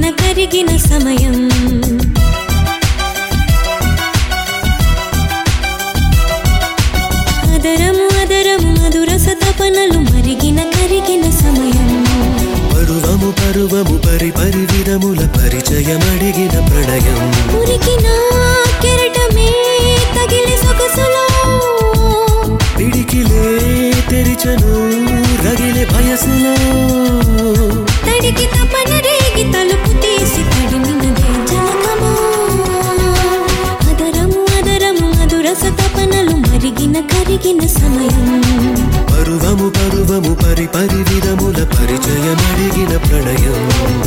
కరిగిన సమయం అదరము అదరము మధురస తపనలు మరిగిన కరిగిన సమయం పరువము పరువము పరి పరి విరముల పరిచయమడిగిన ప్రణయం ఉరికిన కెరటమే తగిలి సొగసులో పిడికిలే తెరిచను రగిలే వయసులో తడికి తపన రేగి తలుపు తీసి తడిమినదే జలకమా అదరము అదరము మధురస తపనలు మరిగిన కరిగిన సమయం పరువము పరువము పరి పరి విరముల పరిచయమడిగిన ప్రణయం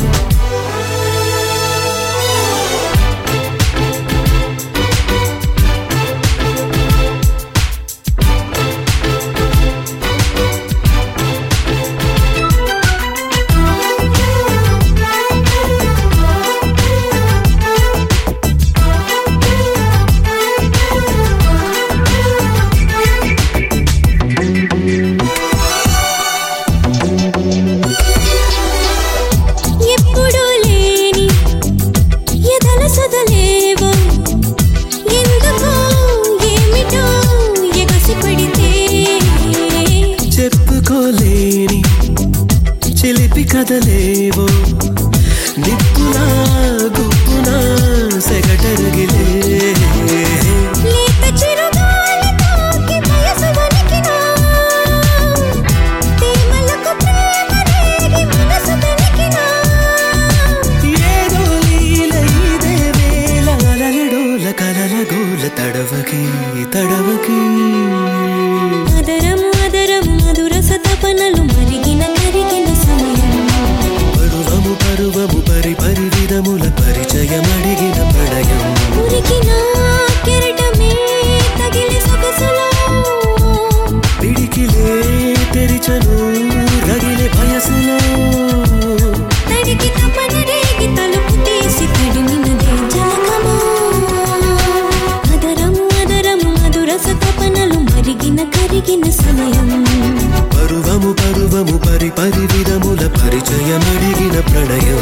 చెప్పుకోలేని చిలిపి కదలేవో నిప్పునా గుప్పునా సెగటరగిలే ఏదో లీల ఇదే వేళ అలలడోల కలల గోల తడవకి తడవకి అదరము అదరము మధురస తపనలు మరిగిన కరిగిన సమయం పరువము పరువము పరి పరి విరముల పరిచయమడిగిన ప్రణయం ఉరికిన కెరటమే తగిలి సొగసులో పిడికిలే తెరిచను రగిలే వయసులో తడికి తపన రేగి తలుపు తీసి తడిమినదే జలకమా అదరము అదరము మధురస తపనలు మరిగిన కరిగిన సమయం పరువము పరువము పరి పరి విరముల పరిచయమడిగిన ప్రణయం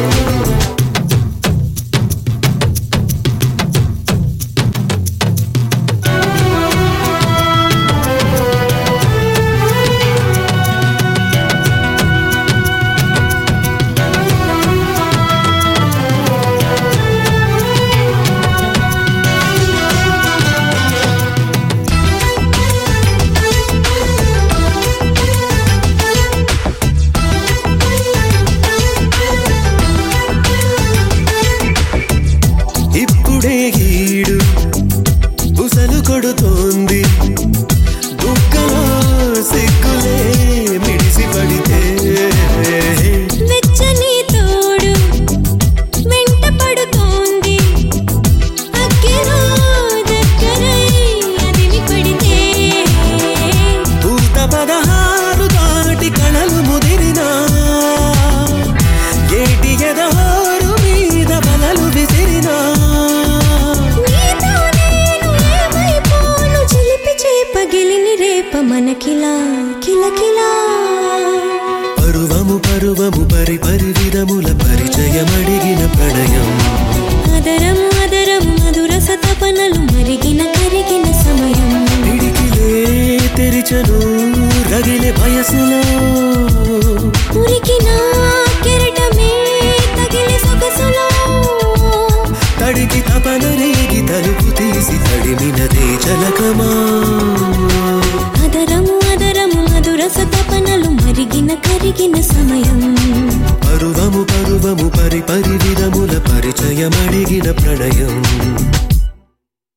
ఇప్పుడే ఈడు బుసలు కొడుతోంది దుఃఖలో సిగ్గులే మిడిసి పడితే వెచ్చని తోడు వెంట పడుతోంది అగ్గిలో దగ్గరై అదిమి పడితే పూత 16 దాటి కళలు ముదిరినా ఏటి ఎదహారు మీద బలలు విసిరినా నీతో నేను ఏమైపోను చిలిపి చేపగిలిని రేప మనకిలా కిలకిలా పరువము పరువము పరి పరి విరముల పరిచయమడిగిన ప్రణయం అదరము అదరము మధురస తపనలు మరిగిన కరిగిన సమయం పిడికిలే తెరిచను రగిలే వయసులో ఉరికిన కెరటమే తగిలి సొగసులో తడికి తపన రేగి తలుపు తీసి తడిమినదే జలకమా అదరము అదరము మధురస తపనలు మరిగిన కరిగిన సమయం పరువము పరువము పరి పరి విరముల పరిచయమడిగిన ప్రణయం